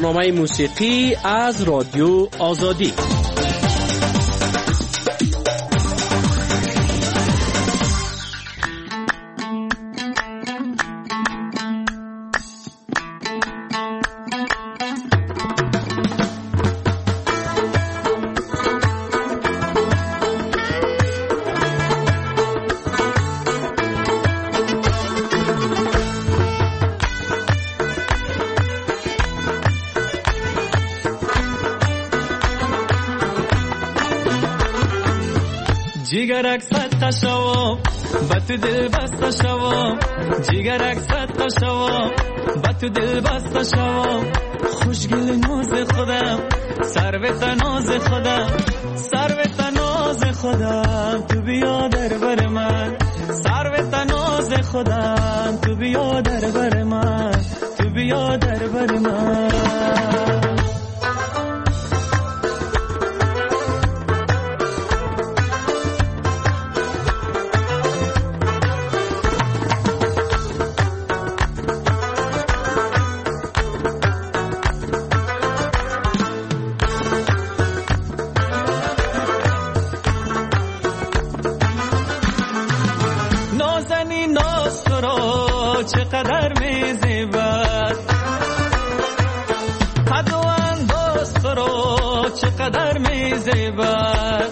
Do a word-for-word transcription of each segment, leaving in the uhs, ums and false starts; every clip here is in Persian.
برنامه موسیقی از رادیو آزادی. جیگرک صدقه شوام با تو دل بسته شوام، جیگرک صدقه شوام با تو دل بسته شوام. خوشگل ناز خودم، سروت ناز خودم، سروت ناز خودم، تو بیا در بر من، سروت ناز خودم، تو بیا در بر من، تو بیا در بر من. چقدر میزیبد حد و انداز تو رو، چقدر میزیبد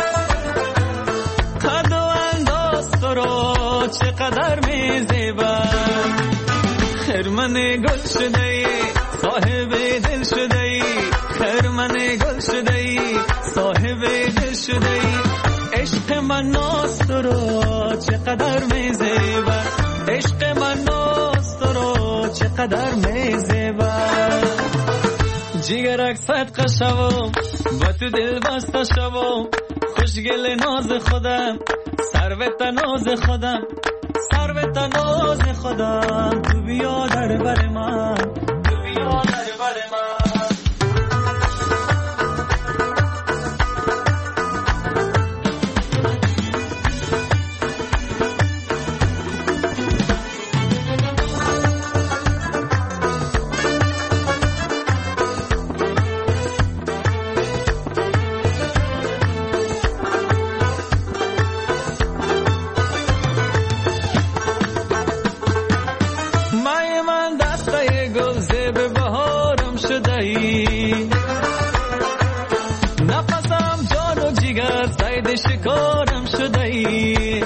حد و انداز تو رو، چقدر میزیبد. خرمن گل شده ای صاحب دل شده ای، خرمن گل شده ای صاحب دل شده ای. عشق من ناز تو رو، چقدر میزیبد، عشق من ناز تو رو، چقدر میزیبد. جیگرک صدقه شوام با تو دل بسته شوام، خوشگل ناز خودم، سروت ناز خودم، سروت ناز خودم، تو بیا در بر من، تو بیا در بر من. نفسم جان و جگر صید شکارم شده ای،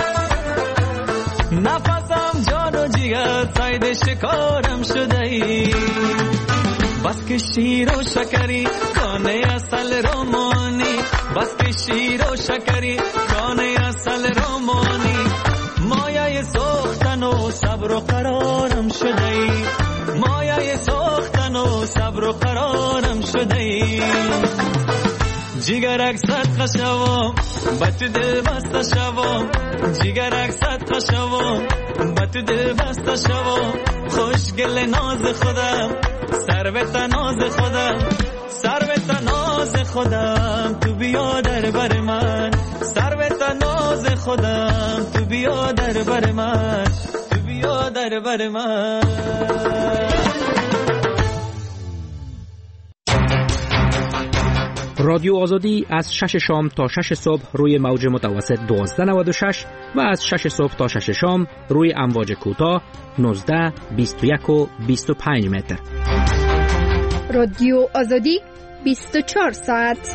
نفسم جان و جگر صید شکارم شده ای. بس که شیر و شکری کانه اصل رومانی، بس که شیر و شکری کانه اصل رومانی. مایه سوختن و صبر و قرارم شده ای، مایه سوختن و صبر و قرارم شده ای. جیگرک صدقه شوام با تو دل بسته شوام، جیگرک صدقه شوام با تو دل بسته شوام. خوشگل ناز خودم، سروت ناز خودم، سروت ناز خودم، تو بیا در بر من، سروت ناز خودم، تو بیا در بر من، تو بیا در بر من. رادیو آزادی از شش شام تا شش صبح روی موج متوسط دوازده نود و شش و از شش صبح تا شش شام روی امواج کوتاه نوزده، بیست و یک و بیست و پنج متر. رادیو آزادی بیست و چهار ساعت.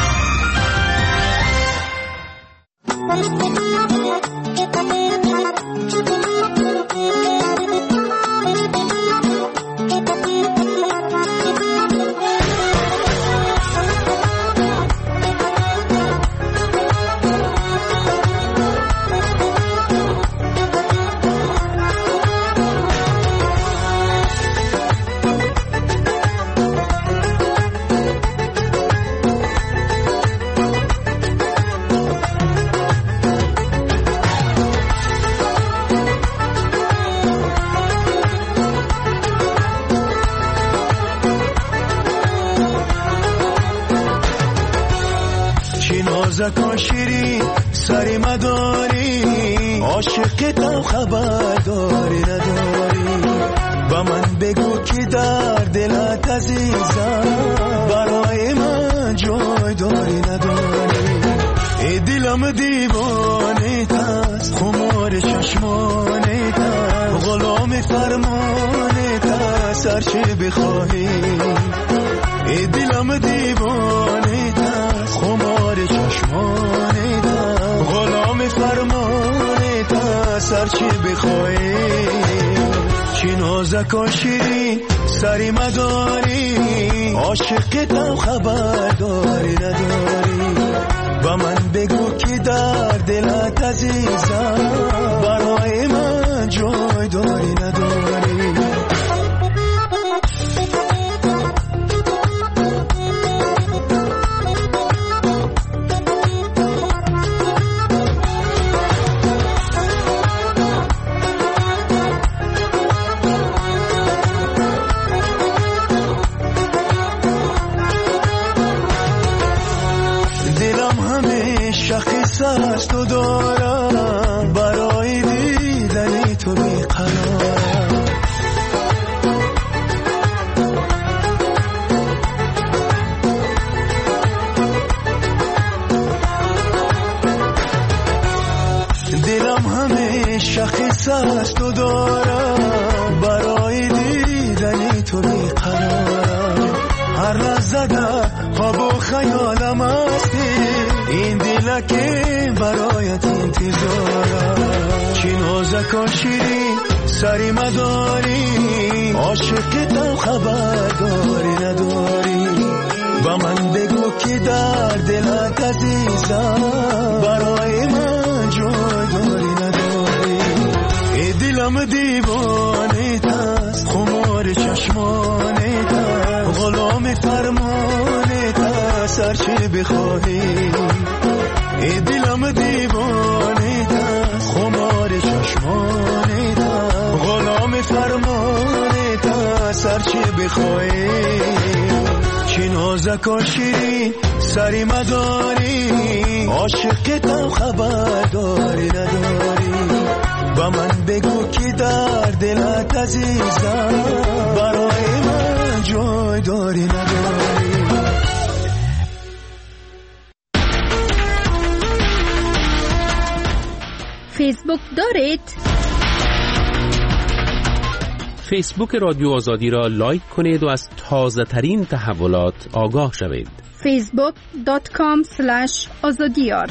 زکا شیرین سری مداری، عاشق تو خبرداری نداری. با من بگو که در دلت عزیزم برای من جای داری نداری. ای دلم دیوانه تست، خمار چشمانه تست، غلام فرمانه تست، هرچه بخواهی. ای دلم دیوانه تست، خمار چشمانه تست، غلام فرمانه تست، هرچه بخواهی. چی نازک و شیرین سری مداری، عاشقتم خبر داری نداری. با من بگو که در دلت عزیزم برای من جای داری نداری. از تو دارم، برای دیدنی تو بیقرارم. دلم همیشه قصه از تو دارم، برای دیدنی تو بیقرارم. هر لحظه در خواب و خیالم هستی، این دل که برایت انتظارم. چی نازک و شیرین سری مداری، عاشقتم خبر داری نداری. با من بگو که در دلت عزیزم برای من جای داری نداری. ای دلم دیوانه تست، خمار چشمانه تست، غلام فرمانه تست، هرچه بخواهی. ای دلم دیوانه تست، خمار چشمانه تست، غلام فرمانه تست، هرچه بخواهی. چی نازک و شیرین سری مداری، عاشقتم خبر داری نداری. با من بگو که در دلت عزیزم برای من جای داری نداری. فیسبوک دارید؟ فیسبوک رادیو آزادی را لایک کنید و از تازه ترین تحولات آگاه شوید. فیسبوک دات کام اسلش آزادیار.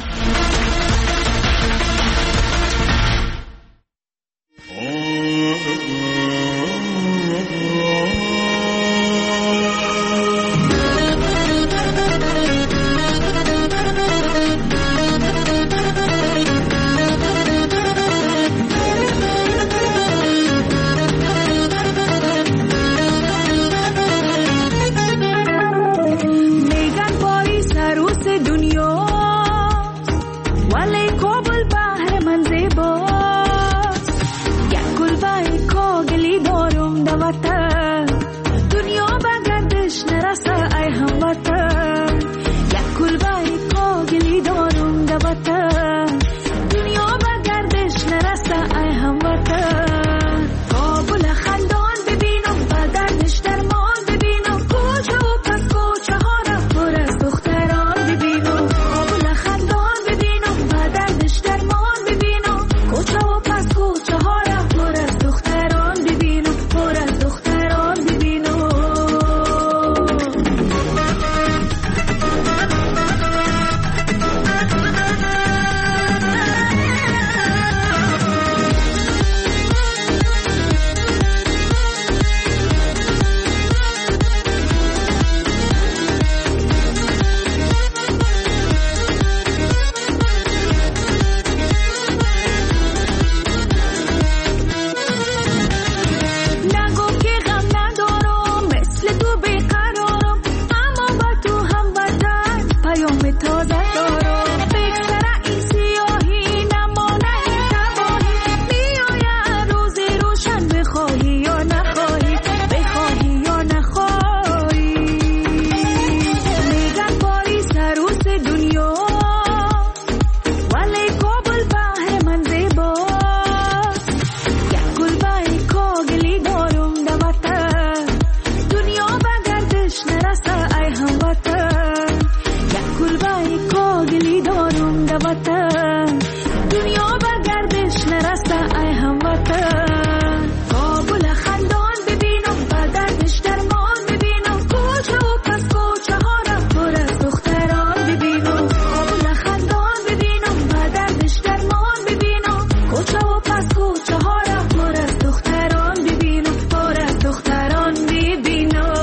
ده وطن دنیا برگردش نرسته ای هموطن کابل خندان ببینم و دردش درمان ببینم کوچه و پس کوچه ها را پر از دختران ببینم کابل خندان ببینم و دردش درمان ببینم کوچه و پس کوچه ها را پر از دختران ببینم پر از دختران ببینم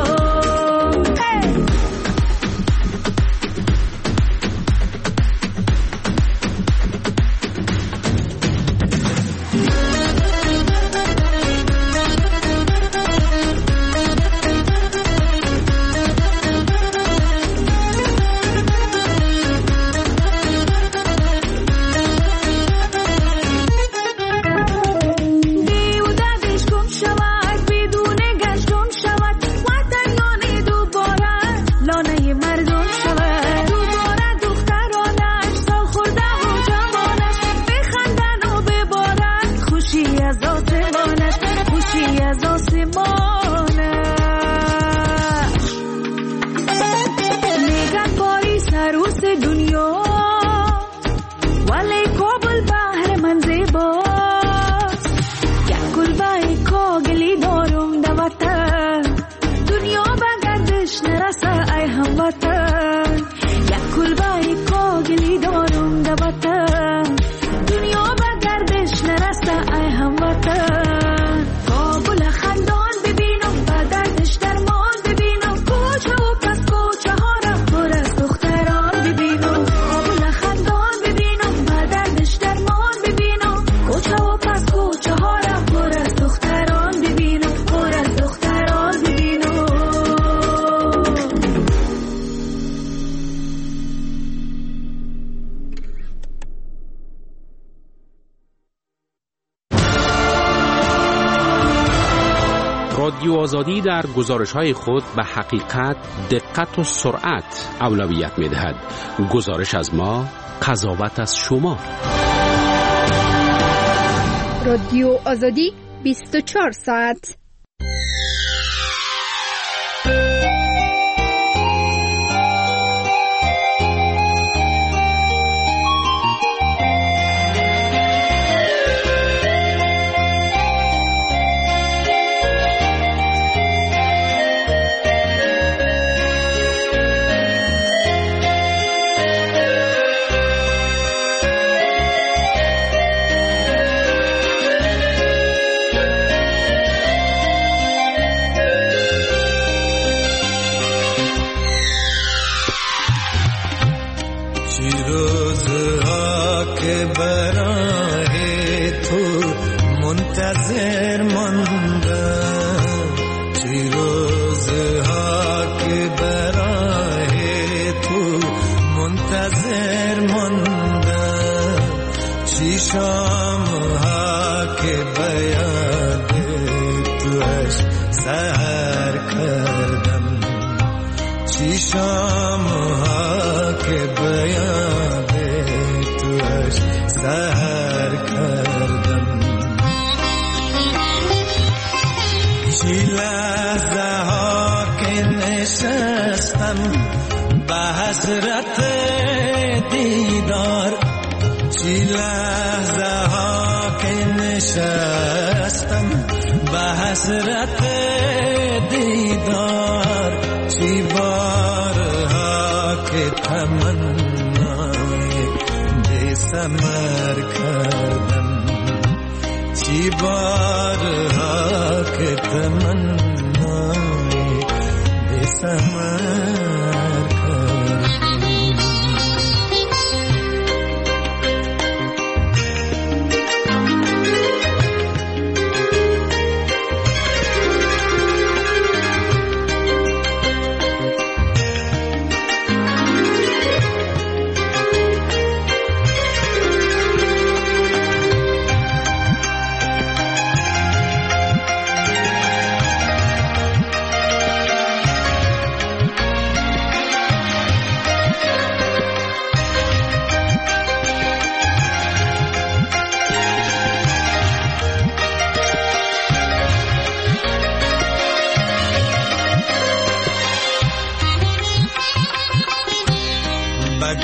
رادیو آزادی در گزارش‌های خود به حقیقت، دقت و سرعت اولویت می‌دهد. گزارش از ما، قضاوت از شما. رادیو آزادی بیست و چهار ساعت.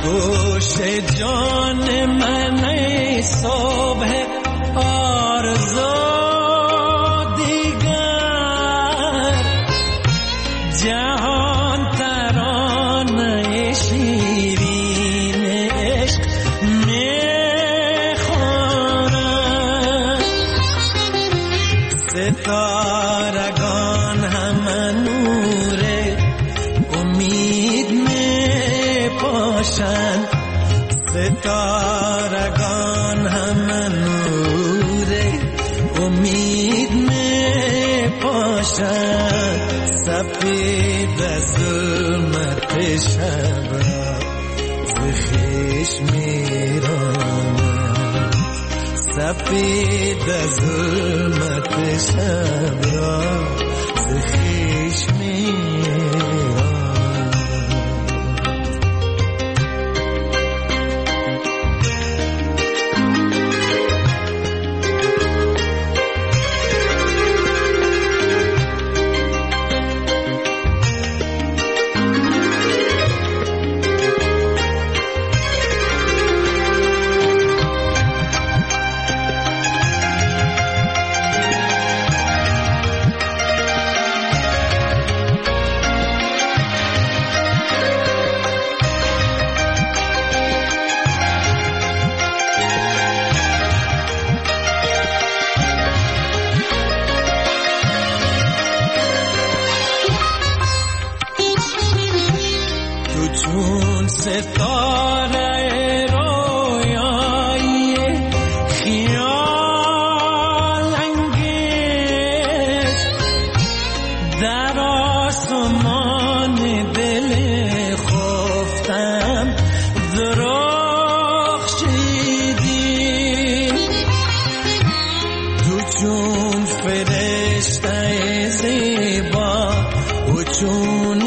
گوش جان من ای صبح آرزو دیگر جهان ترانه شیرین عشق میخوانند ستارگان همه نور امید میپاشند ستارگان همه نور امید میپاشند سفید ظلمت شب را ز خویش میرانند سفید ظلمت شب را ز خویش میرانند ستاره رویایی خیال انگیز در آسمان دل خفتم درخشیدی تو چون فرشته زیبا و چون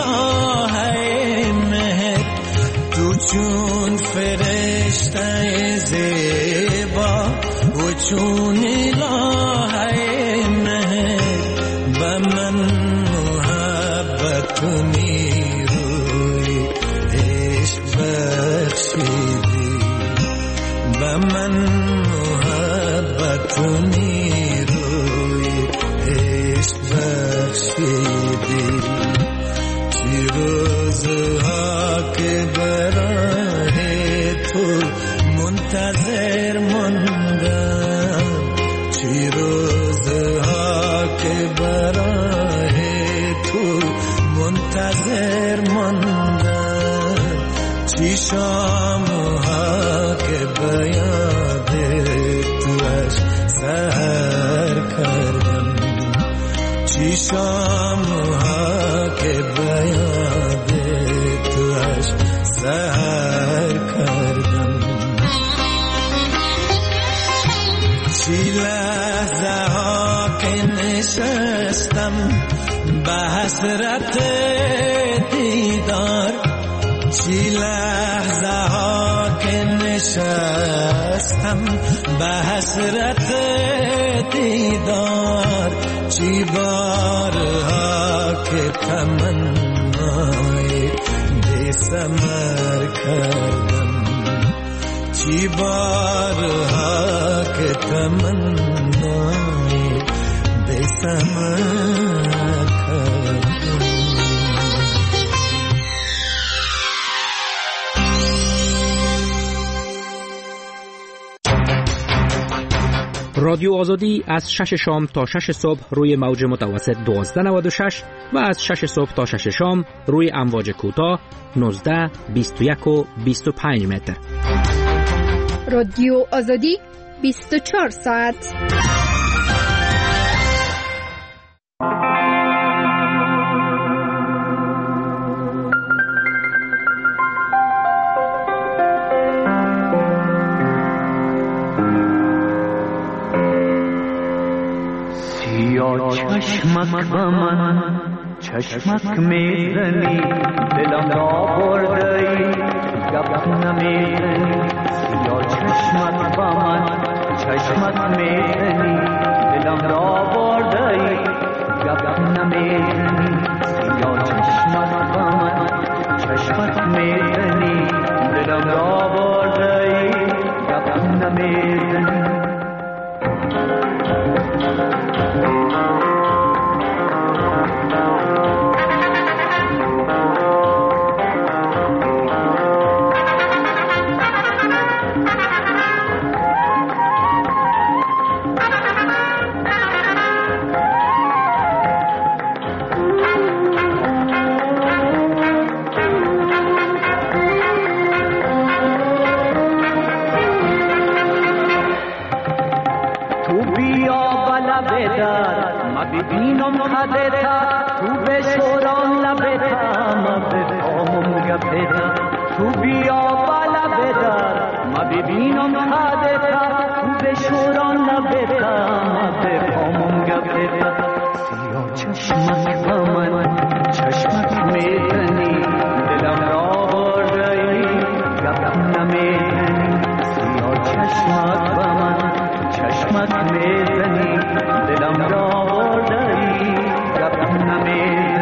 چون فرشته زیبا و چون الهه مهر به من محبت و نیروی عشق بخشیدی به من محبت و نیروی عشق بخشیدی چی روزها که برای تو منتظر ماندم چی روزها که برای تو منتظر ماندم چی شامها که به یاد توش سحر کردم چی شامها که به یاد توش سحر کردم چی لحظه ها که نشستم به حسرت دیدار چی لحظه ها که نشستم به حسرت دیدار چی بارها که تمنای بی ثمر کردم چی بارها که تمنای بی ثمر کردم. رادیو آزادی از شش شام تا شش صبح روی موج متوسط دوازده نود و شش و از شش صبح تا شش شام روی امواج کوتاه نوزده بیست و یک و بیست و پنج متر. رادیو آزادی بیست و چهار ساعت. چشمک با من چشمک میزنی دلم را بردی گپ نمیزنی یا چشمک با من چشمک میزنی دلم را بردی گپ نمیزنی یا چشمک با من چشمک میزنی ببینم خدتا تو بشوران لبتا ما بفهمم گپتا تو بیا بالا بدار ما ببینم خدتا تو بشوران لبتا ما بفهمم گپتا سیاه چشمک با من چشمک میزنی دلم را بردی گپم نمیزنی سیاه چشمک با من چشمک میزنی دلم را بردی گپم نمیزنی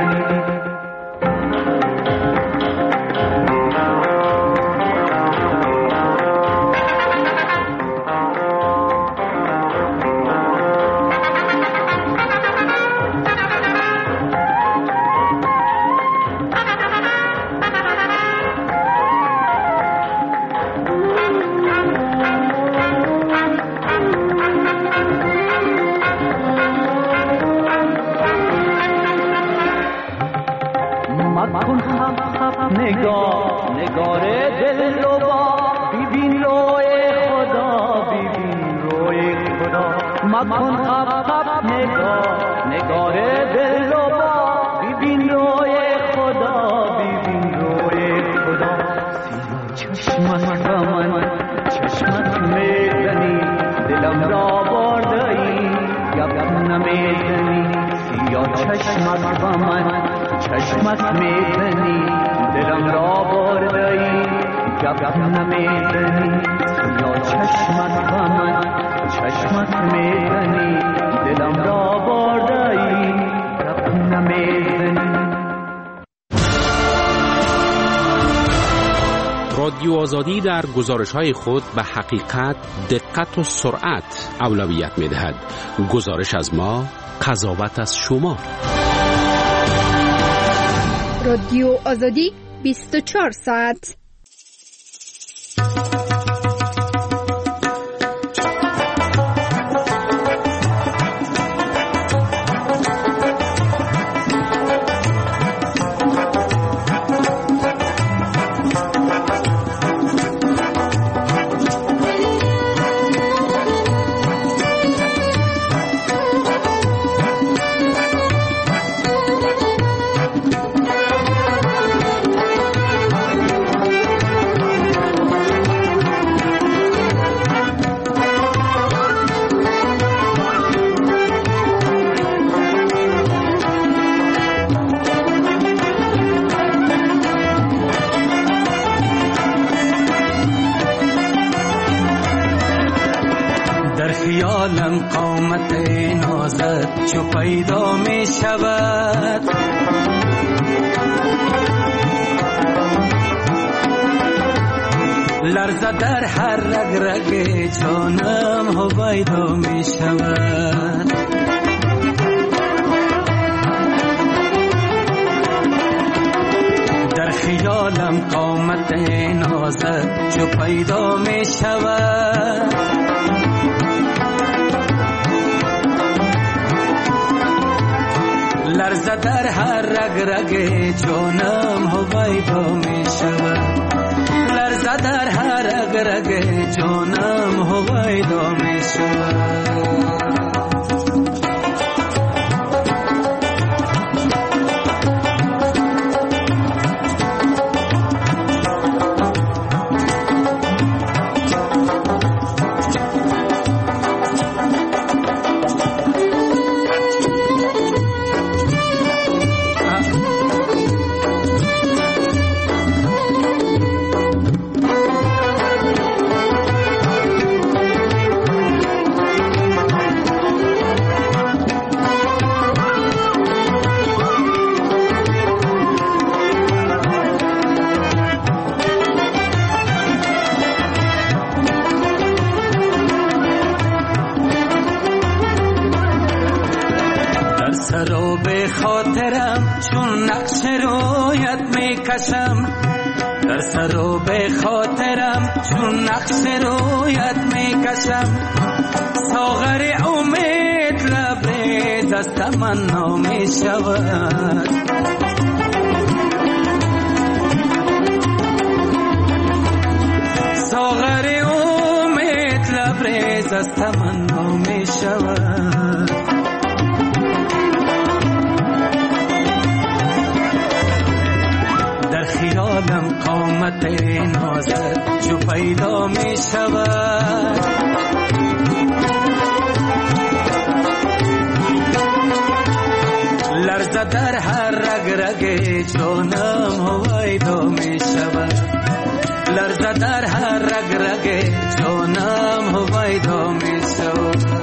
نگاه نگار دل رو با ببین روی خدا ببین روی خدا مکن خب خب نگاه نگار دل رو با ببین روی خدا ببین روی خدا سیاه چشمک با من چشمک میزنی دلم را بردی گپ نمیزنی سیاه چشمک با من چشمک میزنی دلم را بردی گپ نمیزنی یا چشمک با من چشمک میزنی دلم را بردی گپ نمیزنی. رادیو آزادی در گزارش‌های خود به حقیقت، دقت و سرعت اولویت می‌دهد. گزارش از ما، قضاوت از شما. رادیو آزادی بیست و چهار ساعت. خیالم قامت نازت چو پیدا می شود لرزه در هر رگ رگ جانم هویدا می شود در خیالم قامت نازت چو پیدا می شود لرزه در هر رگ رگ جانم هویدا می شود لرزه در هر رگ رگ جانم هویدا می شود در سر و به خاطرم چون نقش رویت می کشم ساغر امید لبریز از تمنا می شود ساغر امید لبریز از تمنا می شود خیالم قامت نازت جو پیدا می شود لرزه در هر رگ رگ جانم هویدا می شود لرزه در هر رگ رگ جانم هویدا می شود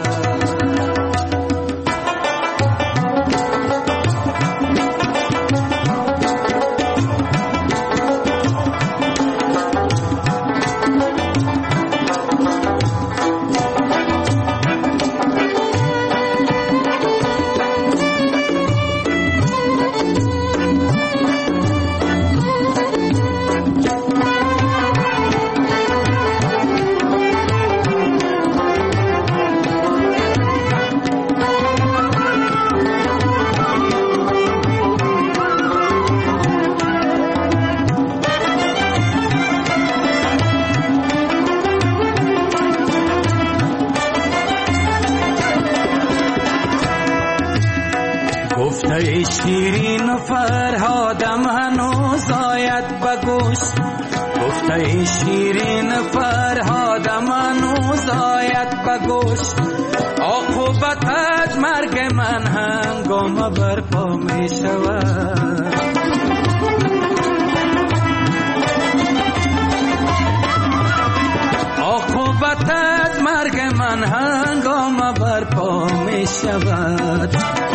گفته شیرین فرهادم هنوز آید به گوش گفته شیرین فرهادم هنوز آید به گوش عاقبت مرگ من هنگام برپا می شود عاقبت مرگ من هنگام برپا می شود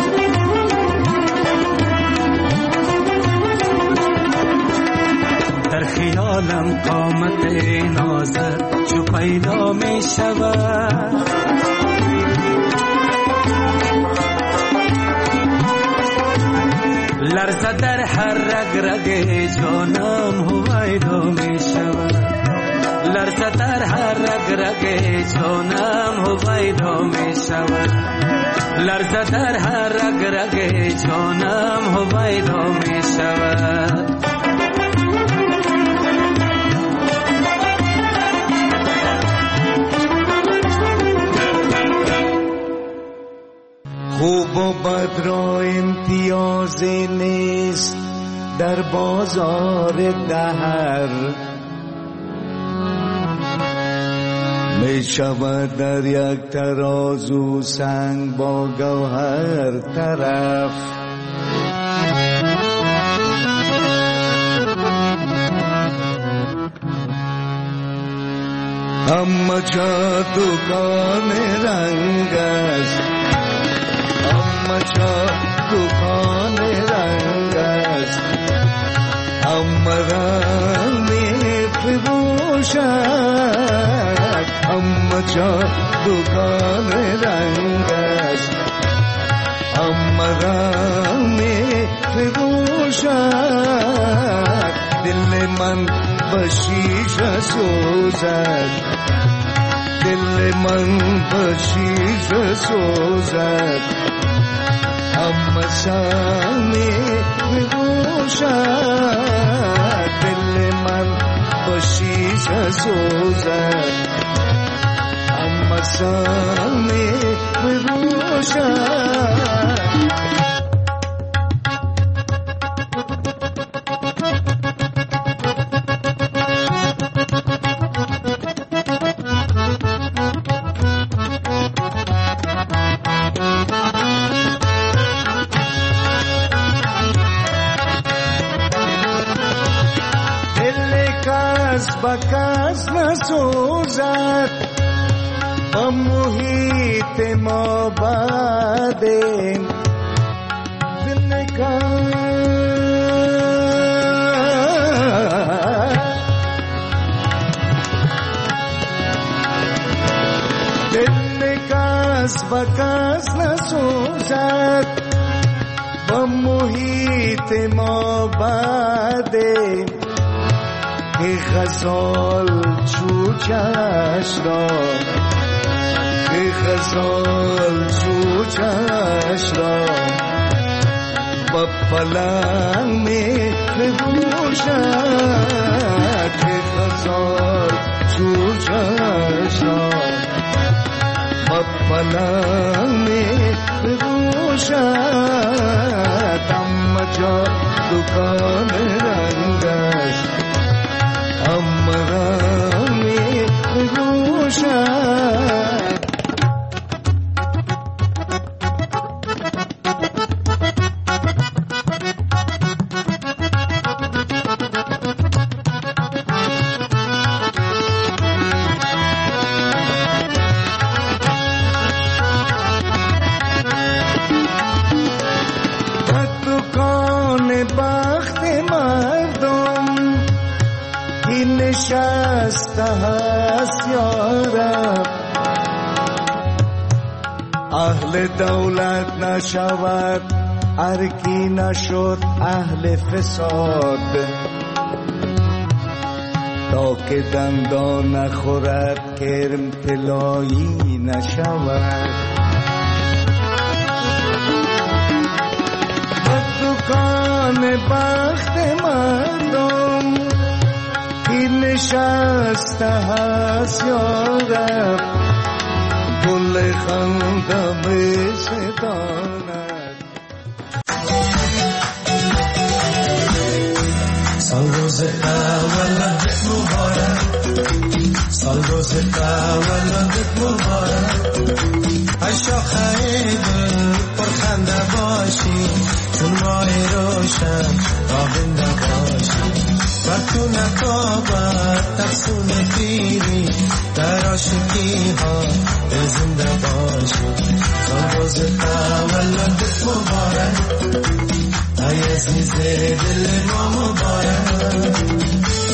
در خیالم قامت نازت جو پیدا می شود لرزه در هر رگ رگ جانم هویدا می شود لرزه در هر رگ رگ جانم هویدا می شود لرزه در هر رگ رگ جانم هویدا می شود خوب و بد را امتیاز نیست در بازار دهر می شود در یک ترازو سنگ با گوهر طرف اما جا دکان رنگ است اما جا دکان رنگ است اما رنگ می فروشد اما جا دکان رنگ است اما رنگ می فروشد دل من بشیشه سوزد دل من بشیشه سوزد اما سامی بگوشد دل من بشیشه سوزد اما سامی بگوشد بکس نسوزد با محیط ما بعدیم دل نکن دل نکس بکس نسوزد با محیط ما بعدیم ای غزال چوچش را ای غزال چوچش را با پلنگ می بگوشد ای غزال چوچش را با پلنگ می بگوشد اما جا دکان رنگ است همراهی روشن. نشسته هست یارب اهل دولت نشود ارکی نشد اهل فساد تا که دندان نخورد کرم طلایی نشود. دکان بخت مردم نشسته هست یارب گل خندم ستاند. سال روز تولدت مبارک، سال روز تولدت مبارک، ای شاخه گل پرخنده باشی چون ماه روشن تابنده باشی و تو نکابت تفسون پیری در عاشقی ها به زنده باشی. سال روز تولدت مبارک، ای عزیز دل ما مبارک.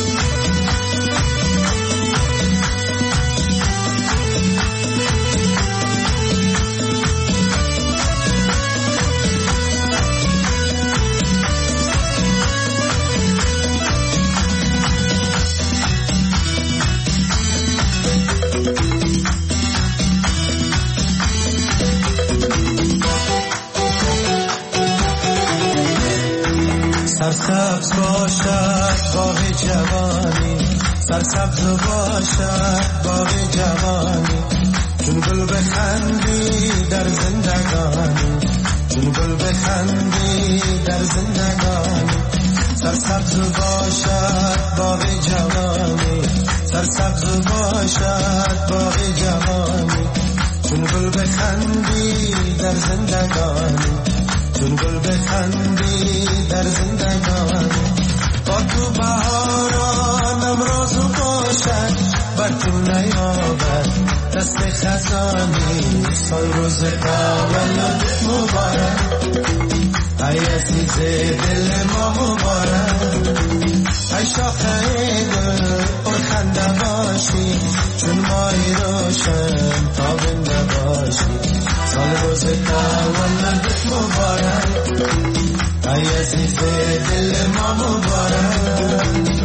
سرسبز باشد باغ جوانی، سرسبز باشد باغ جوانی، چون گل بخندی در زندگانی، چون گل بخندی در زندگانی. سرسبز باشد باغ جوانی، سرسبز باشد باغ جوانی، چون گل بخندی در زندگانی، چون گل بخندی در زندگانی. با تو بهاران امروز باشد بر تو نیابد دست خزانی. سال روز تولدت مبارک، ای عزیز دل ما مبارک، ای شاخه گل پرخنده باشی چون ماهی روشن تابنده باشی. سال روز تولدت مبارک، ای عزیز دل ما مبارک.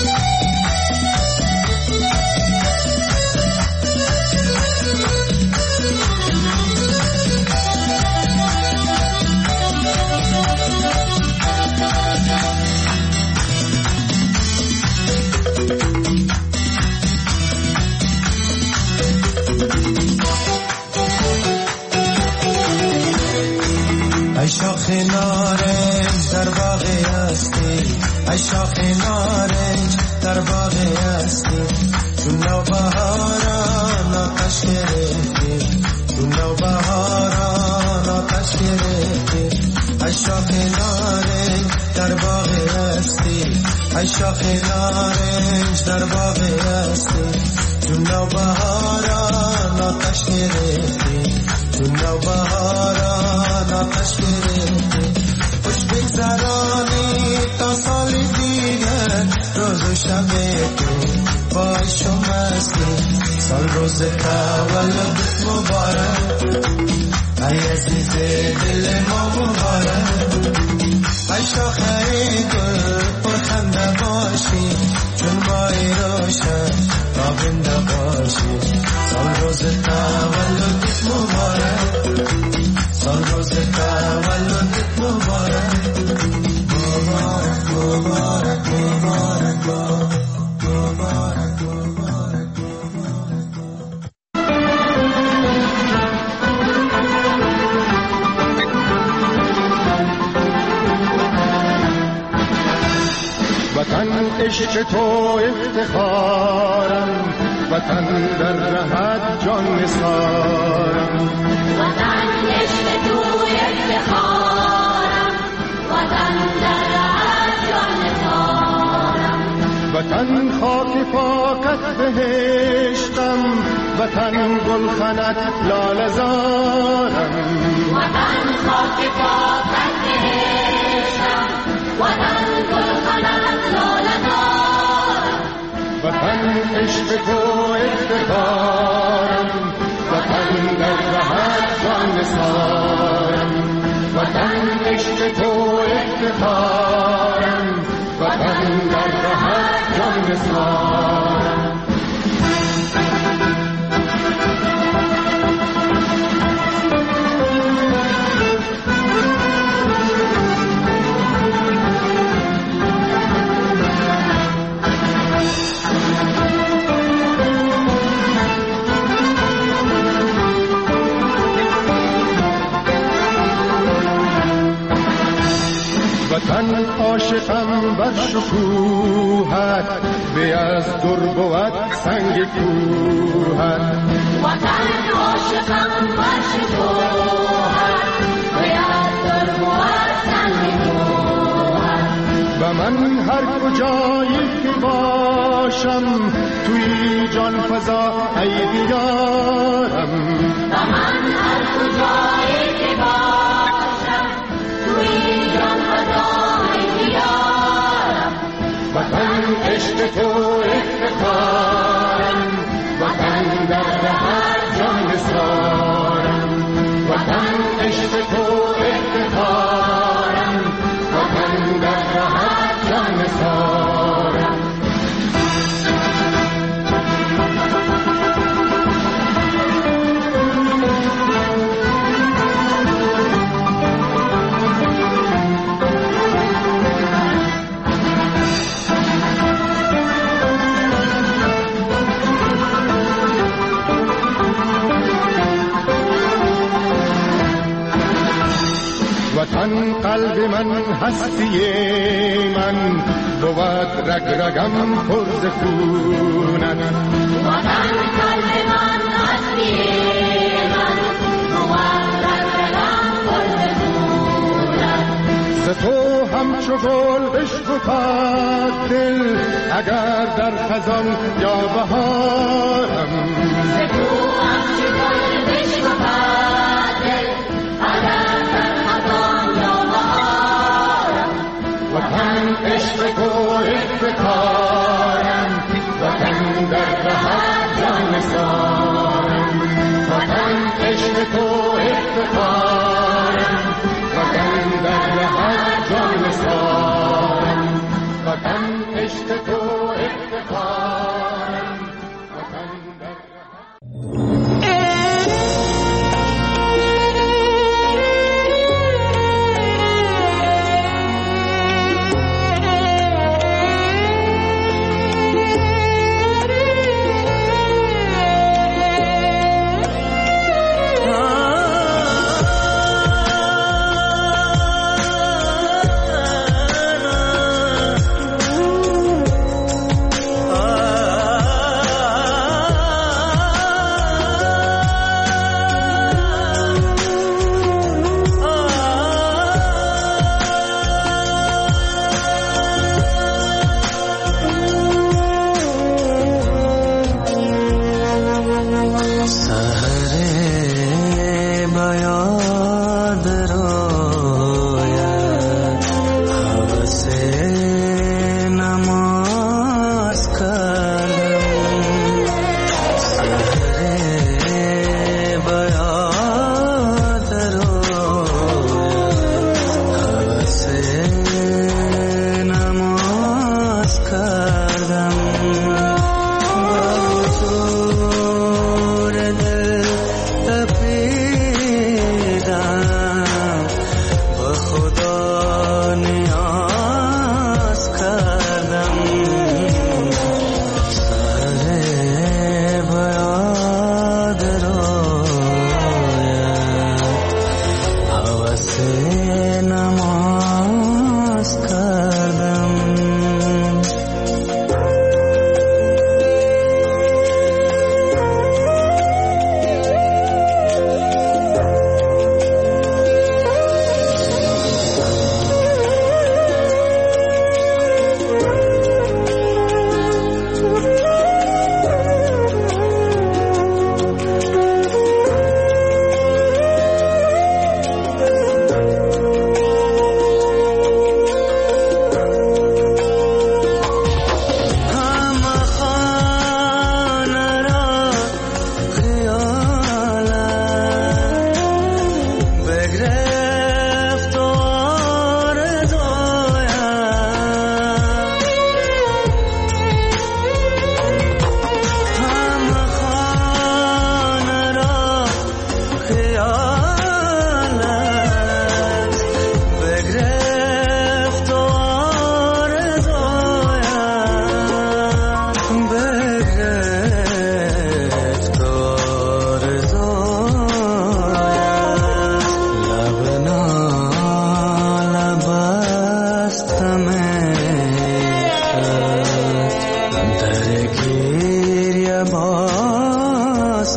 ای شاخ نارنج در باغ هستی، ای شاخ نارنج در باغ هستی، چون نوبهاران آتش گرفتی، چون نوبهاران آتش گرفتی. ای شاخ نارنج در باغ هستی، ای شاخ نارنج در باغ هستی، چون نوبهاران آتش گرفتی، چون نوبهاران آتش گرفتی. خوش بگذرانی تا سال دیگر روز و شب تو باش و مستی. سال روز تولدت مبارک، ای عزیز دل ما مبارک، ای شاخه گل پرخنده باشی چون ماهی روشن تابنده باشی. سال روز تولدت مبارک، سال روز تولدت مبارک، مبارک مبارک مبارک مبارک مبارک. وطن عشق تو افتخارم، وطن در رهت جان نثارم. وطن عشق تو افتخارم، وطن در رهت جان نثارم. وطن خاک پاکت بهشتم، وطن گلخنت لاله زارم. وطن خاک پاکت بهشتم، وطن گلخنت لاله زارم. وطن عشق تو افتخارم، وطن در رهت جان نثارم. وطن عشق تو افتخارم، وطن در رهت جان نثارم. وطن عاشقم بر شکوهت، به از در بود سنگ کوهت. وطن عاشقم بر شکوهت، به از در بود سنگ کوهت. و من هر کجایی که باشم، توی جان فضا ای دیارم. و من هر کجایی که باشم، توی جان فضا ای دیارم. وطن عشق تو افتخارم، وطن در رهت جان نثارم. وطن عشق تو افتخارم، وطن در رهت جان نثارم. وطن قلب من هستی من، بود رگ رگم پر ز خونت. وطن قلب من هستی من، بود رگ رگم پر ز خونت. ز تو همچو گل بشکفد دل، اگر در خزان یا بهارم. ز تو همچو گل بشکفد دل، اگر در خزان یا بهارم. وطن عشق تو افتخارم، وطن در رهت جان نثارم. وطن عشق تو افتخارم، وطن در رهت جان نثارم. وطن عشق تو افتخارم، وطن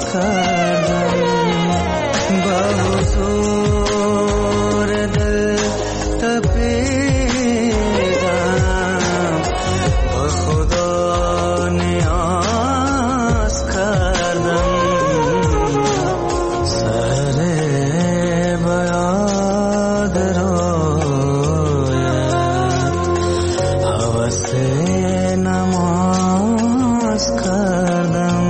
کردم با حضور دل تپیدم با خدا نیاز کردم سر بیاد رویت حوث نماز کردم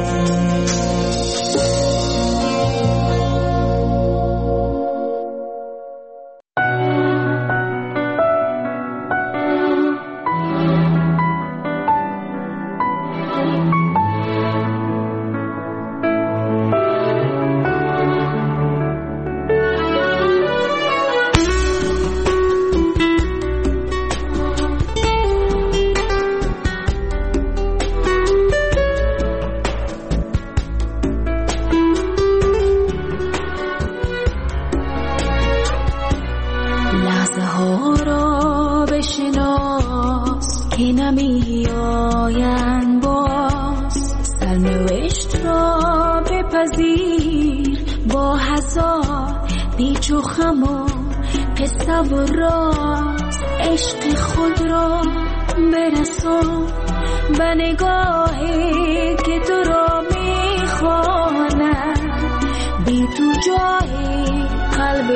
عشق خود را برسان به نگاهی که تو را میخواند بی تو جای قلب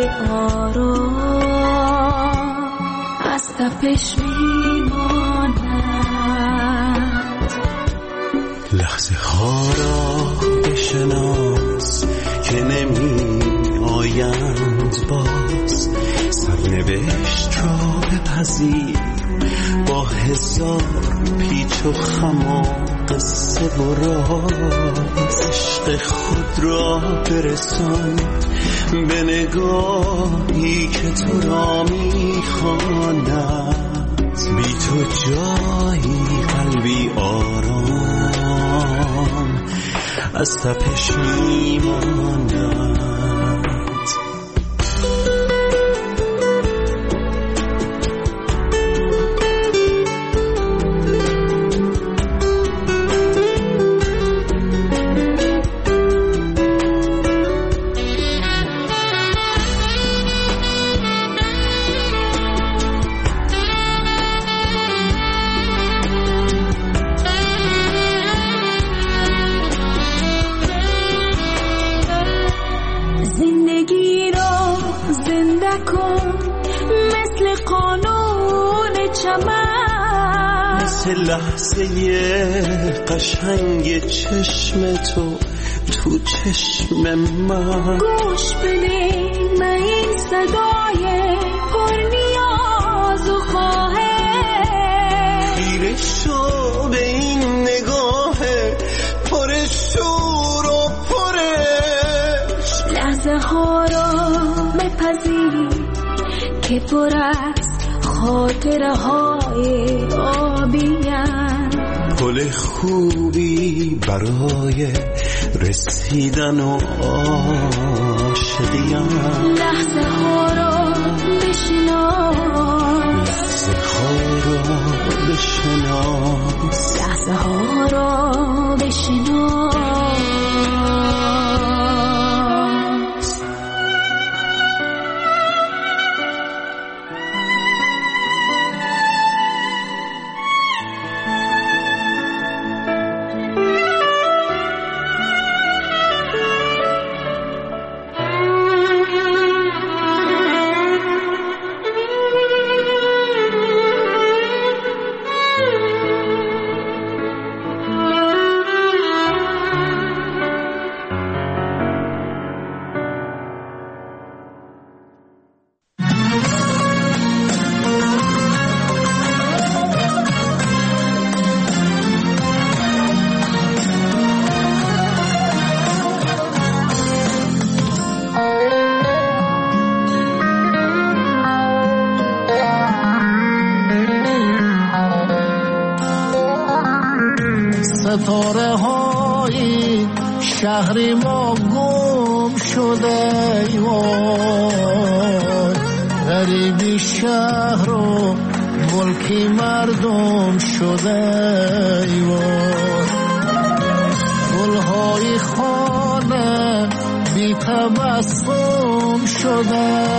آرام از تپش میماند لحظه ها را بشناس که نمی آیند باز سرنوشت را بپذیر با هزار پیچ و خم و قصه و راز عشق خود را برسان به نگاهی که تو را میخواند بی تو جایی قلبی آرام از تپش میماند لحظه قشنگ چشم تو تو چشم من گوش بده من این صدای پر نیاز و خواهش خیره شو به این نگاه پر شور و پرش لحظه ها را بپذیر که پر است خاطره های آبیم پل خوبی برای رسیدن و عاشقیم لحظه ها را بشناس لحظه ها را بشناس لحظه ها را بشناس ستاره های شهر ما گم شده وای غریبی شهر و ملکی مردم شده وای گلهای خان تبسم شده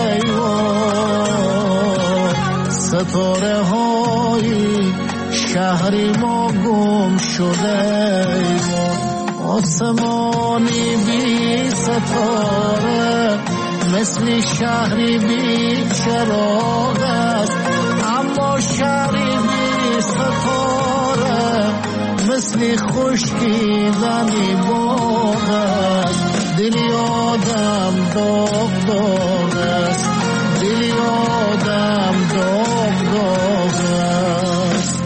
ایوان ستاره های شهری ما گم شده ایوان آسمانی بی ستاره مثل شهری بی چراغ است اما شهری بی ستاره مثل خشکیدنی باغ است دلی آدم داغ داغ است دلی آدم داغ داغ است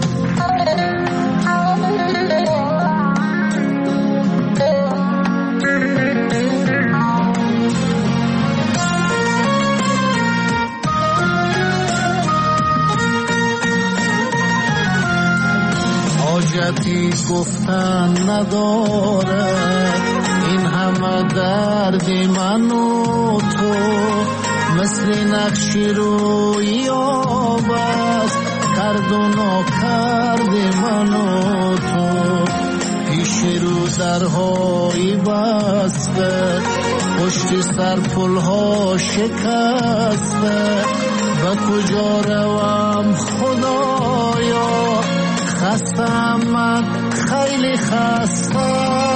حاجتی گفتن نداره این همه درد من و تو مثل نقشی روی آب است کرد و ناکرد من و تو پیش رو درهای بسته پشت سر پلها شکسته و کجا روم خدایا خستم من خیلی خسته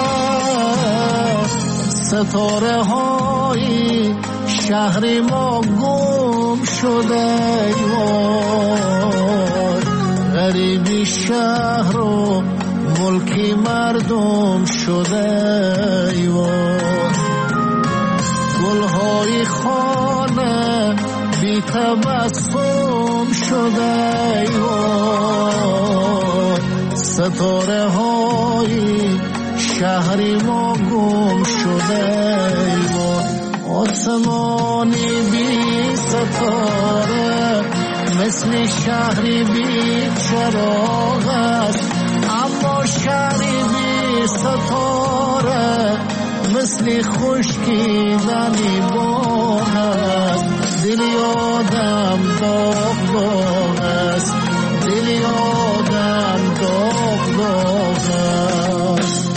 ستاره های شهر ما گم شده وای غریبی شهر و ملکی مردم شده وای گلهای خانه بی تبسم شده وای ستاره های شهری ما گم شده وای آسمانی بی ستاره مثل شهری بی چراغ است اما شهری بی ستاره مثل خشکیدنی باغ است دلی آدم داغ داغ است دلی آدم داغ داغ است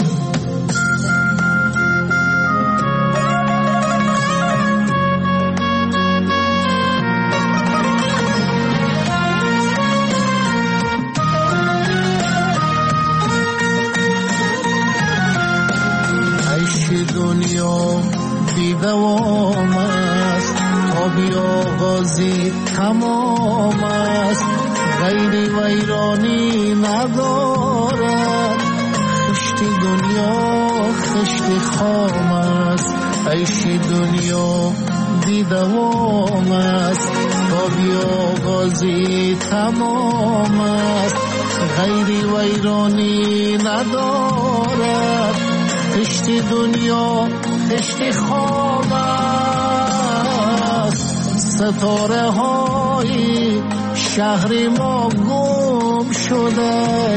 دنیا بی دوام است تا بی آغازی تمام است غیری ویرانی ندارد خشتی دنیا خشتی خام است عیشی دنیا بی دوام است تا بی آغازی تمام است غیری ویرانی ندارد خشتی دنیا خشتی خواب است ستاره های شهر ما گم شده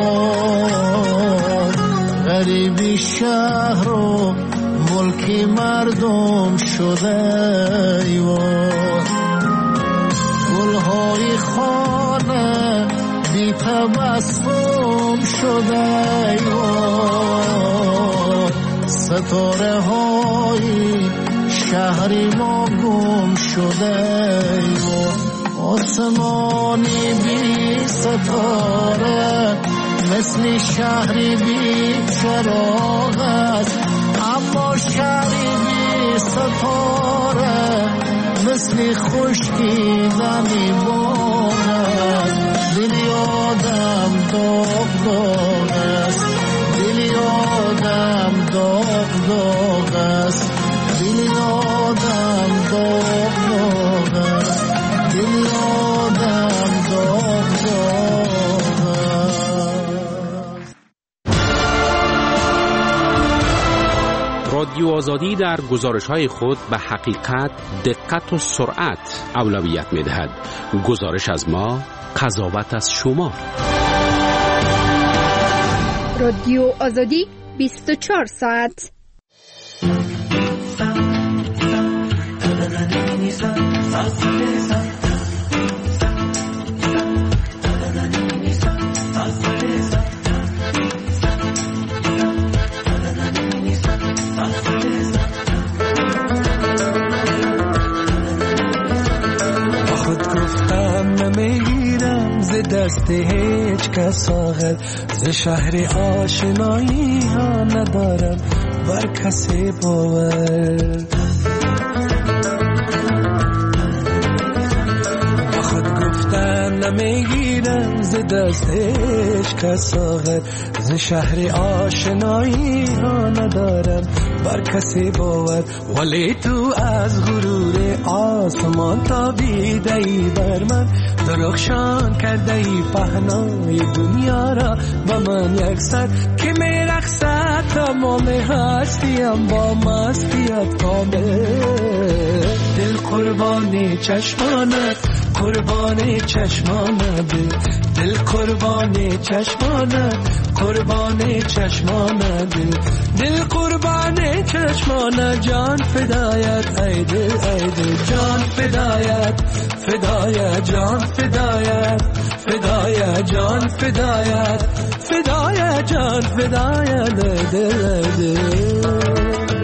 وای غریبی شهر و ملکی مردم شده وای گلهای خانه بی تبسم شده وای ستاره های شهری ما گم شده آسمانی بی ستاره مثل شهری بی چراغ است اما شهری بی ستاره مثل خشکیدنی باغ است دلی آدم داغ داغ است دلی آدم داغ داغ است دلی آدم داغ داغ است دلی آدم داغ داغ است. رادیو آزادی در گزارش‌های خود به حقیقت، دقت و سرعت اولویت می‌دهد. گزارش از ما، قضاوت از شما. رادیو آزادی بیست و چهار ساعت. دست هیچ کس آخر ز شهر آشنایی ها ندارم بر کسی باور با خود گفتن نمیگیرم ز دست هیچ کس آخر ز شهر آشنایی ها ندارم بر کسی باور ولی تو از غرور آسمان تابیده ای بر من درخشان کرده ای پهنای دنیا را با من یک سر که می رقصد تمام هستیم با مستیت کامل دل قربانی چشمانت قربانی چشمانت دل قربانی چشمانت قربانی چشمانت دل قربانی چشمانت جان فدایت ای دل ای دل جان فدایت فدایت جان فدایت فدایت جان فدایت فدایت جان فدایت دل دل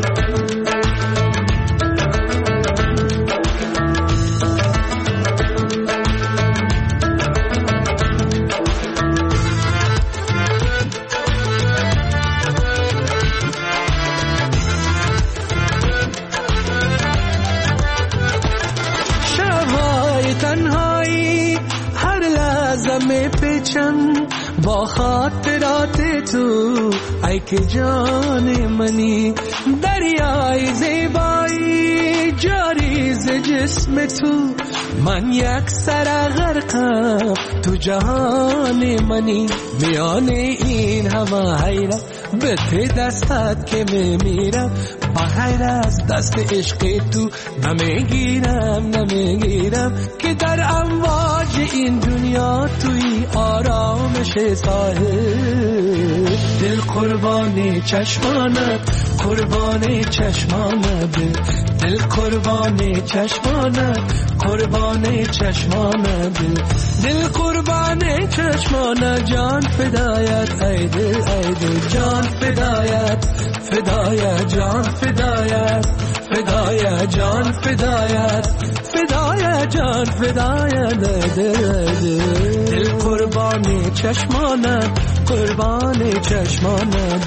با خاطرات تو ای که جان منی دریای زیبایی جاری ز جسم تو من یک سر غرقم تو جهان منی میان این همه حیرت به ته دستت که میمیرم با غیر از دست عشق تو نمیگیرم نمیگیرم که در امواج این دنیا توی آرامش ساحل دل قربانی چشمانت قربانی چشمانت دل قربانی چشمانت قربانی چشمانت دل قربانی چشمانت جان فدایت ای دل ای دل جان فدایت فدایت جان فدایت فدایت جان فدایت فدایت جان فدایت دل دل قربانی چشمانت قربانی چشمانت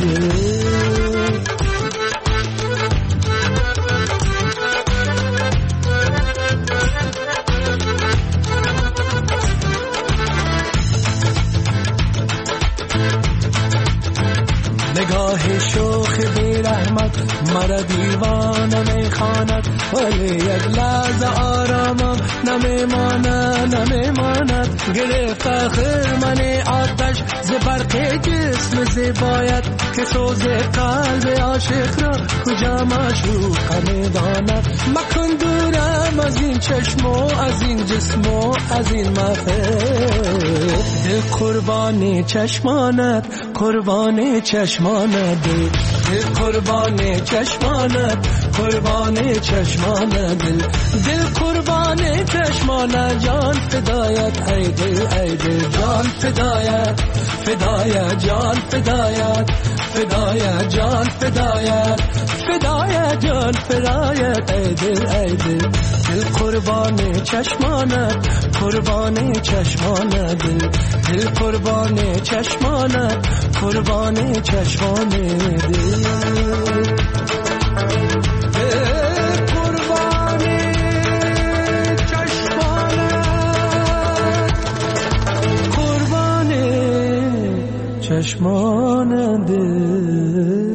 نگاه شوخ بی رحمت مرا دیوانه میخواند ولی یک لحظه آرامم نمیماند نمیماند گرفت خرمن آتش ز برق جسم زیبایت که سوز قلب عاشق را کجا مشروق میداند مکن دورم از این چشم و از این جسم و از این محفل دل قربانی چشمانت قربانی چشمانت دل قربانی چشمانت قربانی چشمانت دل دل قربانی چشمانت جان فدایت ای دل ای دل جان فدایت فدایت جان فدایت فدایت جان فدایت فدایت جان فدایت ای دل ای دل دل قربانی چشمانت قربانی چشمانت دل دل قربانی چشمانت قربانی چشمانت دل چشمان دل